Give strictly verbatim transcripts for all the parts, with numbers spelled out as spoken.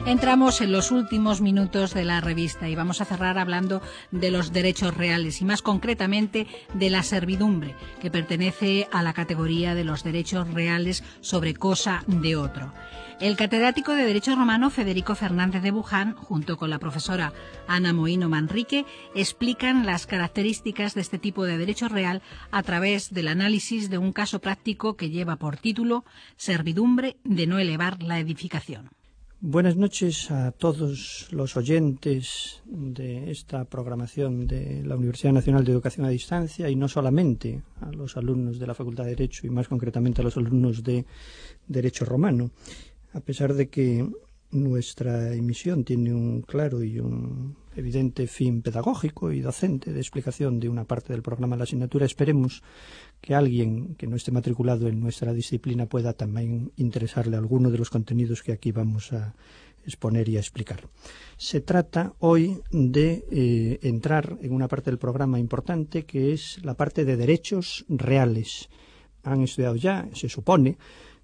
Entramos en los últimos minutos de la revista y vamos a cerrar hablando de los derechos reales y más concretamente de la servidumbre, que pertenece a la categoría de los derechos reales sobre cosa de otro. El catedrático de Derecho Romano Federico Fernández de Buján, junto con la profesora Ana Moino Manrique, explican las características de este tipo de derecho real a través del análisis de un caso práctico que lleva por título Servidumbre de no elevar la edificación. Buenas noches a todos los oyentes de esta programación de la Universidad Nacional de Educación a Distancia y no solamente a los alumnos de la Facultad de Derecho y más concretamente a los alumnos de Derecho Romano. A pesar de que nuestra emisión tiene un claro y un evidente fin pedagógico y docente de explicación de una parte del programa de la asignatura, esperemos que alguien que no esté matriculado en nuestra disciplina pueda también interesarle alguno de los contenidos que aquí vamos a exponer y a explicar. Se trata hoy de eh, entrar en una parte del programa importante que es la parte de derechos reales. Han estudiado ya, se supone,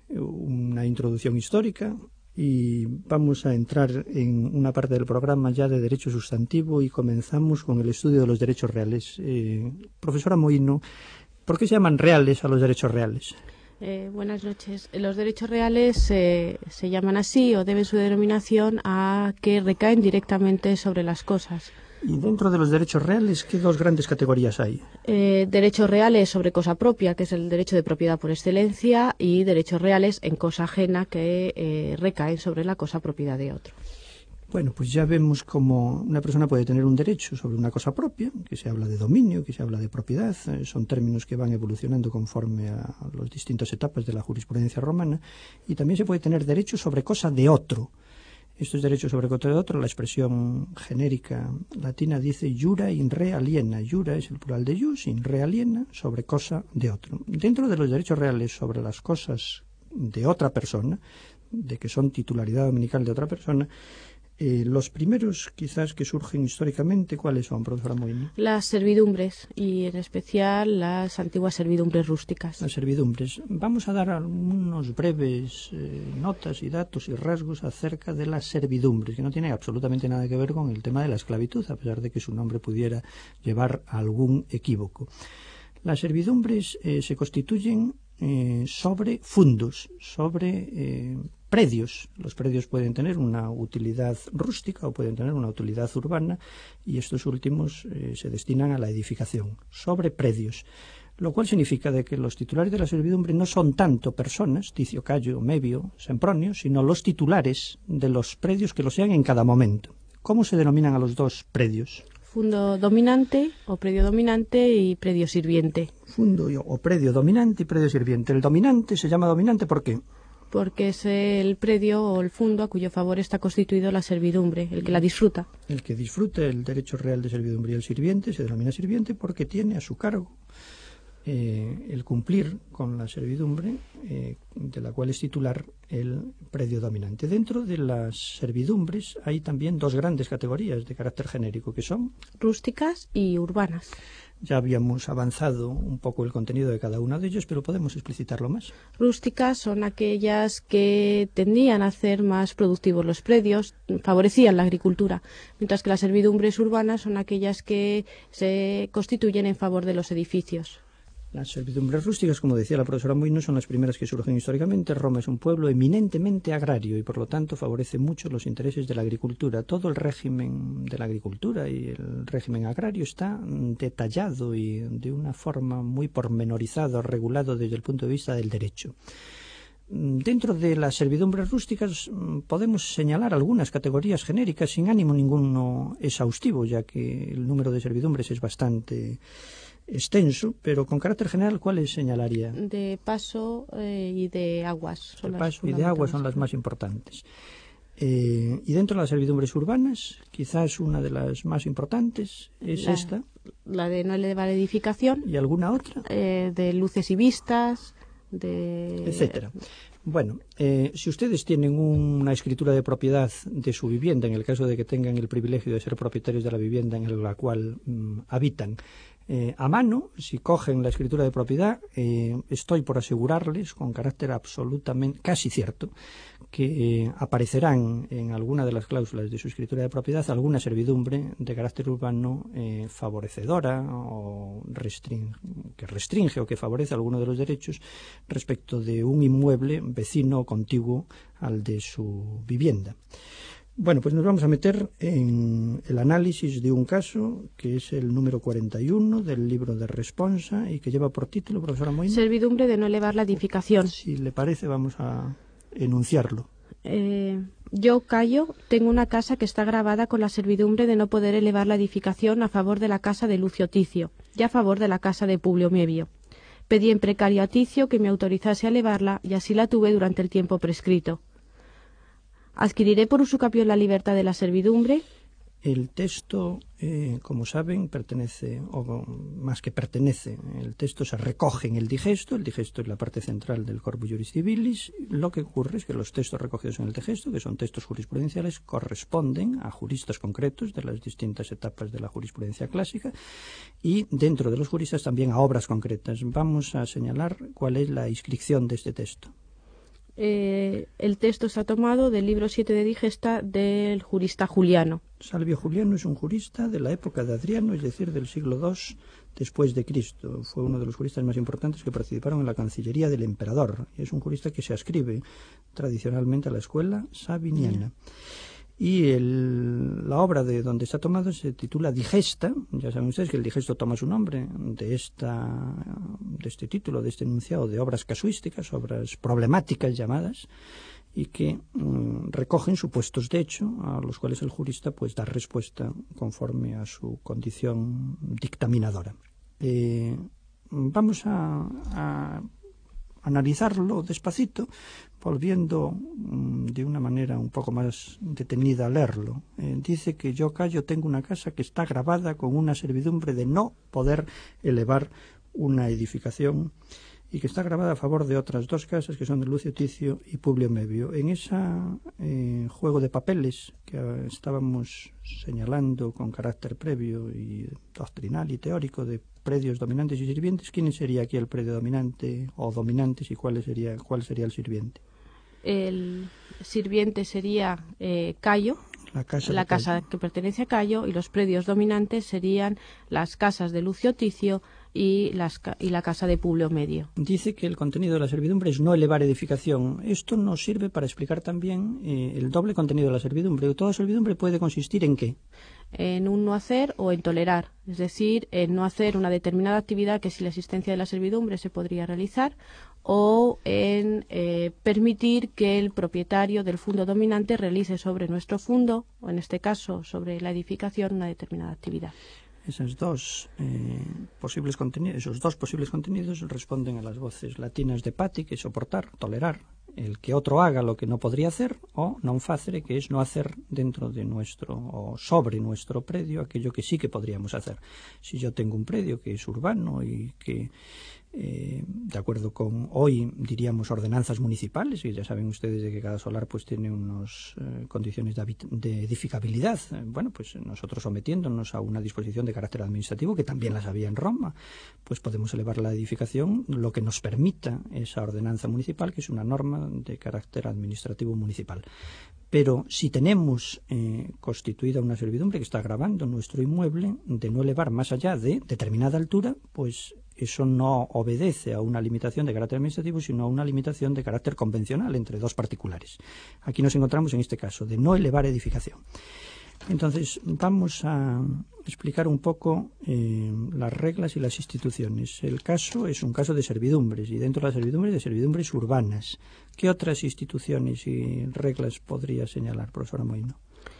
una introducción histórica y vamos a entrar en una parte del programa ya de derecho sustantivo y comenzamos con el estudio de los derechos reales. Eh, profesora Moino, ¿por qué se llaman reales a los derechos reales? Eh, buenas noches. Los derechos reales eh, se llaman así o deben su denominación a que recaen directamente sobre las cosas. Y dentro de los derechos reales, ¿qué dos grandes categorías hay? Eh, derechos reales sobre cosa propia, que es el derecho de propiedad por excelencia, y derechos reales en cosa ajena, que eh, recaen sobre la cosa propiedad de otro. Bueno, pues ya vemos cómo una persona puede tener un derecho sobre una cosa propia, que se habla de dominio, que se habla de propiedad, eh, son términos que van evolucionando conforme a las distintas etapas de la jurisprudencia romana, y también se puede tener derecho sobre cosa de otro. Estos derechos sobre cosa de otro, la expresión genérica latina dice jura in re aliena. Jura es el plural de jus, in re aliena, sobre cosa de otro. Dentro de los derechos reales sobre las cosas de otra persona, de que son titularidad dominical de otra persona, Eh, los primeros, quizás, que surgen históricamente, ¿cuáles son, profesora Moino? Las servidumbres, y en especial las antiguas servidumbres rústicas. Las servidumbres. Vamos a dar algunos breves eh, notas y datos y rasgos acerca de las servidumbres, que no tiene absolutamente nada que ver con el tema de la esclavitud, a pesar de que su nombre pudiera llevar a algún equívoco. Las servidumbres eh, se constituyen eh, sobre fundos, sobre eh, predios. Los predios pueden tener una utilidad rústica o pueden tener una utilidad urbana y estos últimos eh, se destinan a la edificación, sobre predios. Lo cual significa de que los titulares de la servidumbre no son tanto personas, Ticio, Cayo, Mebio, Sempronio, sino los titulares de los predios que lo sean en cada momento. ¿Cómo se denominan a los dos predios? Fundo dominante o predio dominante y predio sirviente. Fundo o predio dominante y predio sirviente. El dominante se llama dominante ¿por qué? Porque es el predio o el fundo a cuyo favor está constituido la servidumbre, el que la disfruta. El que disfruta el derecho real de servidumbre y el sirviente se denomina sirviente porque tiene a su cargo eh, el cumplir con la servidumbre eh, de la cual es titular el predio dominante. Dentro de las servidumbres hay también dos grandes categorías de carácter genérico que son rústicas y urbanas. Ya habíamos avanzado un poco el contenido de cada uno de ellos, pero podemos explicitarlo más. Rústicas son aquellas que tendían a hacer más productivos los predios, favorecían la agricultura, mientras que las servidumbres urbanas son aquellas que se constituyen en favor de los edificios. Las servidumbres rústicas, como decía la profesora Moino, son las primeras que surgen históricamente. Roma es un pueblo eminentemente agrario y, por lo tanto, favorece mucho los intereses de la agricultura. Todo el régimen de la agricultura y el régimen agrario está detallado y de una forma muy pormenorizada, regulado desde el punto de vista del derecho. Dentro de las servidumbres rústicas podemos señalar algunas categorías genéricas sin ánimo ninguno exhaustivo, ya que el número de servidumbres es bastante extenso, pero con carácter general, ¿cuáles señalaría? De paso eh, y de aguas. Son de las paso y de aguas son las más importantes. Eh, y dentro de las servidumbres urbanas, quizás una de las más importantes es la, esta. La de no elevar edificación. ¿Y alguna otra? Eh, de luces y vistas, de... etcétera. Bueno, eh, si ustedes tienen una escritura de propiedad de su vivienda, en el caso de que tengan el privilegio de ser propietarios de la vivienda en la cual mm, habitan, eh, a mano. Si cogen la escritura de propiedad, eh, estoy por asegurarles con carácter absolutamente, casi cierto, que eh, aparecerán en alguna de las cláusulas de su escritura de propiedad alguna servidumbre de carácter urbano eh, favorecedora o restring, que restringe o que favorece alguno de los derechos respecto de un inmueble vecino o contiguo al de su vivienda. Bueno, pues nos vamos a meter en el análisis de un caso que es el número cuarenta y uno del libro de Responsa y que lleva por título, profesora Moina. Servidumbre de no elevar la edificación. Si le parece, vamos a enunciarlo. Eh, yo, Cayo, tengo una casa que está grabada con la servidumbre de no poder elevar la edificación a favor de la casa de Lucio Ticio y a favor de la casa de Publio Mebio. Pedí en precario a Ticio que me autorizase a elevarla y así la tuve durante el tiempo prescrito. Adquiriré por usucapión la libertad de la servidumbre. El texto, eh, como saben, pertenece, o más que pertenece, el texto se recoge en el digesto. El digesto es la parte central del Corpus Juris Civilis. Lo que ocurre es que los textos recogidos en el digesto, que son textos jurisprudenciales, corresponden a juristas concretos de las distintas etapas de la jurisprudencia clásica y dentro de los juristas también a obras concretas. Vamos a señalar cuál es la inscripción de este texto. Eh, el texto está tomado del libro siete de Digesta del jurista Juliano. Salvio Juliano es un jurista de la época de Adriano, es decir, del siglo dos después de Cristo. Fue uno de los juristas más importantes que participaron en la Cancillería del emperador. Es un jurista que se ascribe tradicionalmente a la escuela sabiniana. Mm. Y el, la obra de donde está tomado se titula Digesta. Ya saben ustedes que el digesto toma su nombre de, esta, de este título, de este enunciado de obras casuísticas, obras problemáticas llamadas, y que mm, recogen supuestos de hecho a los cuales el jurista pues da respuesta conforme a su condición dictaminadora. Eh, vamos a, a analizarlo despacito, volviendo um, de una manera un poco más detenida a leerlo. Eh, dice que yo, Cayo, tengo una casa que está grabada con una servidumbre de no poder elevar una edificación y que está grabada a favor de otras dos casas que son de Lucio Ticio y Publio Mebio. En ese eh, juego de papeles que uh, estábamos señalando con carácter previo y doctrinal y teórico de predios dominantes y sirvientes, ¿quién sería aquí el predio dominante o dominantes y cuál sería, cuál sería el sirviente? El sirviente sería eh, Cayo, la casa, la casa que pertenece a Cayo, y los predios dominantes serían las casas de Lucio Ticio y, las, y la casa de Publio Mebio. Dice que el contenido de la servidumbre es no elevar edificación. Esto nos sirve para explicar también eh, el doble contenido de la servidumbre. ¿Toda servidumbre puede consistir en qué? En un no hacer o en tolerar, es decir, en no hacer una determinada actividad que sin la existencia de la servidumbre se podría realizar, o en eh, permitir que el propietario del fundo dominante realice sobre nuestro fundo, o en este caso sobre la edificación, una determinada actividad. Esas dos, eh, posibles contenidos, esos dos posibles contenidos responden a las voces latinas de pati, que es soportar, tolerar, el que otro haga lo que no podría hacer, o non facere, que es no hacer dentro de nuestro o sobre nuestro predio aquello que sí que podríamos hacer. Si yo tengo un predio que es urbano y que Eh, de acuerdo con hoy diríamos ordenanzas municipales, y ya saben ustedes de que cada solar pues tiene unas eh, condiciones de, de edificabilidad, eh, bueno, pues nosotros sometiéndonos a una disposición de carácter administrativo que también las había en Roma, pues podemos elevar la edificación lo que nos permita esa ordenanza municipal, que es una norma de carácter administrativo municipal. Pero si tenemos eh, constituida una servidumbre que está gravando nuestro inmueble de no elevar más allá de determinada altura, pues eso no obedece a una limitación de carácter administrativo, sino a una limitación de carácter convencional entre dos particulares. Aquí nos encontramos en este caso, de no elevar edificación. Entonces, vamos a explicar un poco eh, las reglas y las instituciones. El caso es un caso de servidumbres, y dentro de las servidumbres, de servidumbres urbanas. ¿Qué otras instituciones y reglas podría señalar, profesora Moino?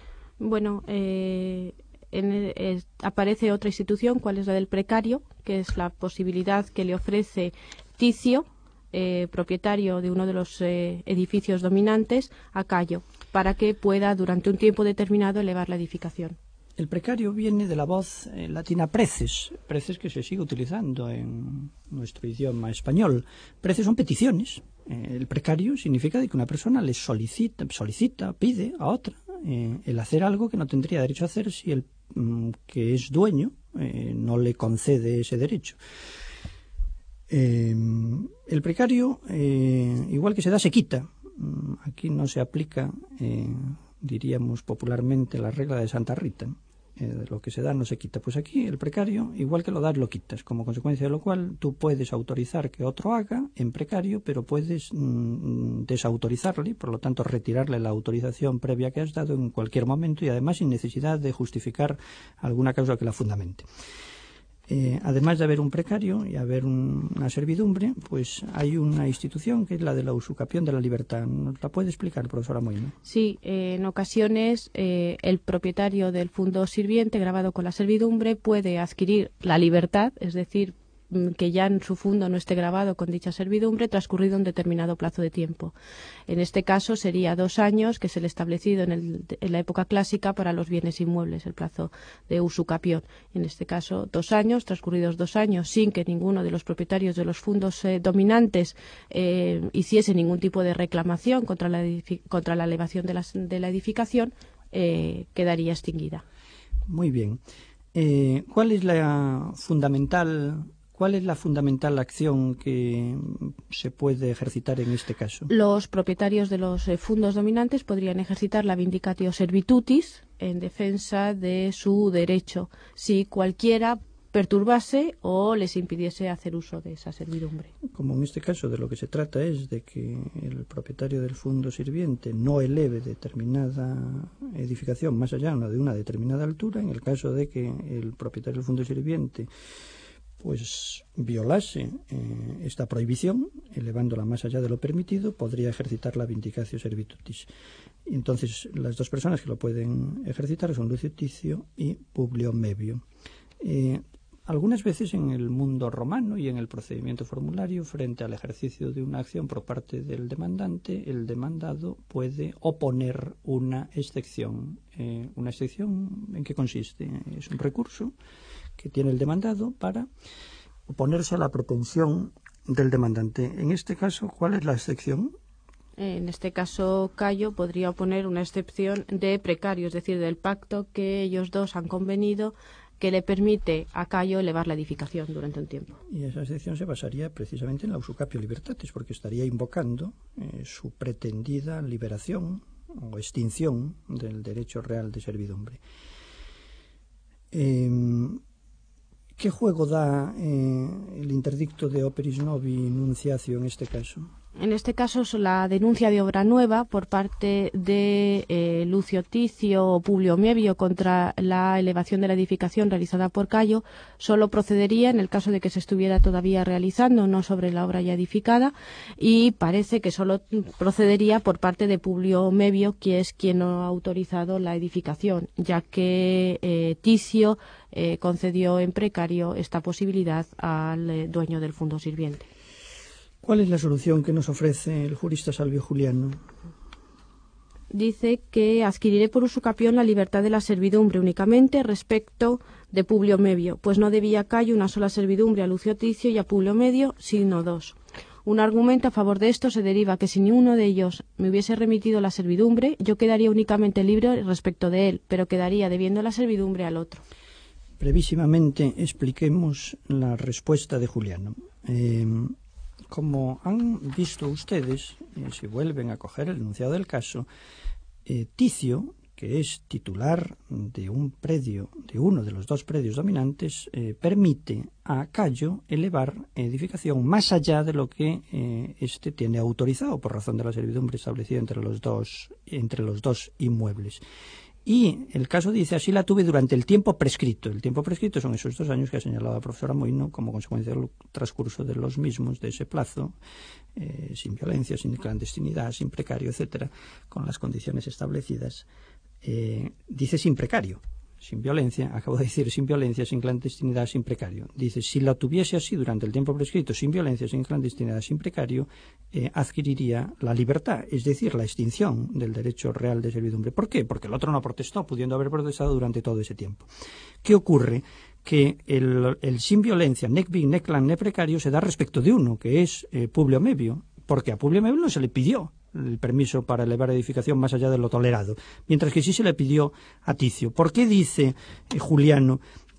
Bueno, eh... En el, eh, aparece otra institución, cuál es la del precario, que es la posibilidad que le ofrece Ticio, eh, propietario de uno de los eh, edificios dominantes, a Cayo, para que pueda durante un tiempo determinado elevar la edificación. El precario viene de la voz eh, latina preces, preces que se sigue utilizando en nuestro idioma español. Preces son peticiones. Eh, el precario significa de que una persona le solicita, solicita, pide a otra eh, el hacer algo que no tendría derecho a hacer si el mm, que es dueño eh, no le concede ese derecho. Eh, el precario, eh, igual que se da, se quita. Aquí no se aplica, eh, diríamos popularmente, la regla de Santa Rita. Eh, lo que se da no se quita. Pues aquí el precario, igual que lo das, lo quitas. Como consecuencia de lo cual, tú puedes autorizar que otro haga en precario, pero puedes mm, desautorizarle, por lo tanto retirarle la autorización previa que has dado en cualquier momento y además sin necesidad de justificar alguna causa que la fundamente. Eh, además de haber un precario y haber un, una servidumbre, pues hay una institución que es la de la usucapión de la libertad. ¿Nos la puede explicar, profesora Moino? Sí, eh, en ocasiones eh, el propietario del fondo sirviente grabado con la servidumbre puede adquirir la libertad, es decir, que ya en su fondo no esté grabado con dicha servidumbre transcurrido un determinado plazo de tiempo. En este caso sería dos años, que es el establecido en, el, en la época clásica para los bienes inmuebles, el plazo de usucapión. En este caso, dos años, transcurridos dos años, sin que ninguno de los propietarios de los fondos eh, dominantes eh, hiciese ningún tipo de reclamación contra la, contra la elevación de la, de la edificación, eh, quedaría extinguida. Muy bien. Eh, ¿Cuál es la fundamental... ¿Cuál es la fundamental acción que se puede ejercitar en este caso? Los propietarios de los eh, fondos dominantes podrían ejercitar la vindicatio servitutis en defensa de su derecho, si cualquiera perturbase o les impidiese hacer uso de esa servidumbre. Como en este caso de lo que se trata es de que el propietario del fondo sirviente no eleve determinada edificación más allá de una determinada altura, en el caso de que el propietario del fondo sirviente pues violase eh, esta prohibición, elevándola más allá de lo permitido, podría ejercitar la vindicatio servitutis. Entonces, las dos personas que lo pueden ejercitar son Lucio Ticio y Publio Mebio. Eh, algunas veces en el mundo romano y en el procedimiento formulario, frente al ejercicio de una acción por parte del demandante, el demandado puede oponer una excepción. Eh, ¿Una excepción en qué consiste? Es un recurso que tiene el demandado para oponerse a la pretensión del demandante. En este caso, ¿cuál es la excepción? En este caso, Cayo podría oponer una excepción de precario, es decir, del pacto que ellos dos han convenido que le permite a Cayo elevar la edificación durante un tiempo. Y esa excepción se basaría precisamente en la usucapio libertatis, porque estaría invocando eh, su pretendida liberación o extinción del derecho real de servidumbre. Eh, ¿Qué juego da eh, el interdicto de operis novi nunciatio en este caso? En este caso, la denuncia de obra nueva por parte de eh, Lucio Ticio o Publio Mebio contra la elevación de la edificación realizada por Cayo solo procedería en el caso de que se estuviera todavía realizando, no sobre la obra ya edificada, y parece que solo procedería por parte de Publio Mebio, que es quien no ha autorizado la edificación, ya que eh, Ticio eh, concedió en precario esta posibilidad al eh, dueño del fondo sirviente. ¿Cuál es la solución que nos ofrece el jurista Salvio Juliano? Dice que adquiriré por usucapión la libertad de la servidumbre únicamente respecto de Publio Mebio, pues no debía Cayo una sola servidumbre a Lucio Ticio y a Publio Mebio, sino dos. Un argumento a favor de esto se deriva que si ninguno de ellos me hubiese remitido la servidumbre, yo quedaría únicamente libre respecto de él, pero quedaría debiendo la servidumbre al otro. Brevísimamente expliquemos la respuesta de Juliano. Eh, Como han visto ustedes, eh, si vuelven a coger el enunciado del caso, eh, Ticio, que es titular de un predio, de uno de los dos predios dominantes, eh, permite a Cayo elevar edificación más allá de lo que eh, éste tiene autorizado por razón de la servidumbre establecida entre los dos, entre los dos inmuebles. Y el caso dice, así la tuve durante el tiempo prescrito. El tiempo prescrito son esos dos años que ha señalado la profesora Moino como consecuencia del transcurso de los mismos, de ese plazo, eh, sin violencia, sin clandestinidad, sin precario, etcétera, con las condiciones establecidas. Eh, dice sin precario, sin violencia, acabo de decir sin violencia, sin clandestinidad, sin precario. Dice, si la tuviese así durante el tiempo prescrito, sin violencia, sin clandestinidad, sin precario, eh, adquiriría la libertad, es decir, la extinción del derecho real de servidumbre. ¿Por qué? Porque el otro no protestó, pudiendo haber protestado durante todo ese tiempo. ¿Qué ocurre? Que el, el sin violencia, nec vi, nec clan, nec precario, se da respecto de uno, que es eh, Publio Mebio, porque a Publio Mebio no se le pidió el permiso para elevar edificación más allá de lo tolerado, mientras que sí se le pidió a Ticio. ¿Por qué dice eh, Juliano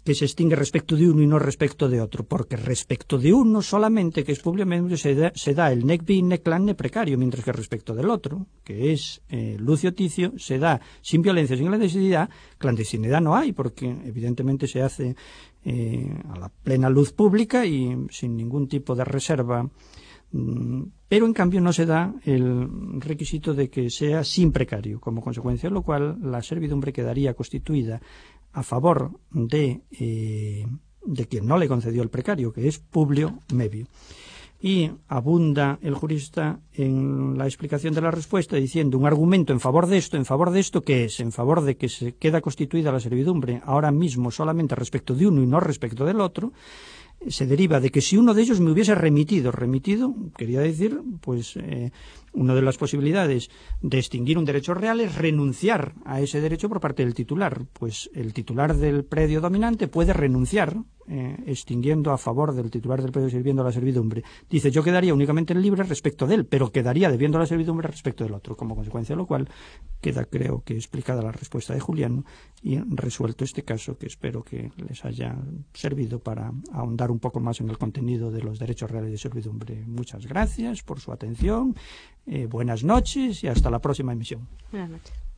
que se extingue respecto de uno y no respecto de otro, porque respecto de uno solamente, que es public membrio, se da, se da el nec vi, nec clan, nec precario, mientras que respecto del otro, que es eh, Lucio Ticio, se da sin violencia, sin clandestinidad. Clandestinidad no hay, porque evidentemente se hace eh, a la plena luz pública y sin ningún tipo de reserva, pero en cambio no se da el requisito de que sea sin precario, como consecuencia de lo cual la servidumbre quedaría constituida a favor de, eh, de quien no le concedió el precario, que es Publio Mebio. Y abunda el jurista en la explicación de la respuesta diciendo un argumento en favor de esto, en favor de esto, ¿qué es? En favor de que se queda constituida la servidumbre ahora mismo solamente respecto de uno y no respecto del otro, se deriva de que si uno de ellos me hubiese remitido, remitido, quería decir, pues eh, una de las posibilidades de extinguir un derecho real es renunciar a ese derecho por parte del titular. Pues el titular del predio dominante puede renunciar, eh, extinguiendo a favor del titular del predio sirviendo a la servidumbre. Dice, yo quedaría únicamente libre respecto de él, pero quedaría debiendo a la servidumbre respecto del otro, como consecuencia de lo cual queda, creo que, explicada la respuesta de Juliano y resuelto este caso, que espero que les haya servido para ahondar un poco más en el contenido de los derechos reales de servidumbre. Muchas gracias por su atención, eh, buenas noches y hasta la próxima emisión. Buenas noches.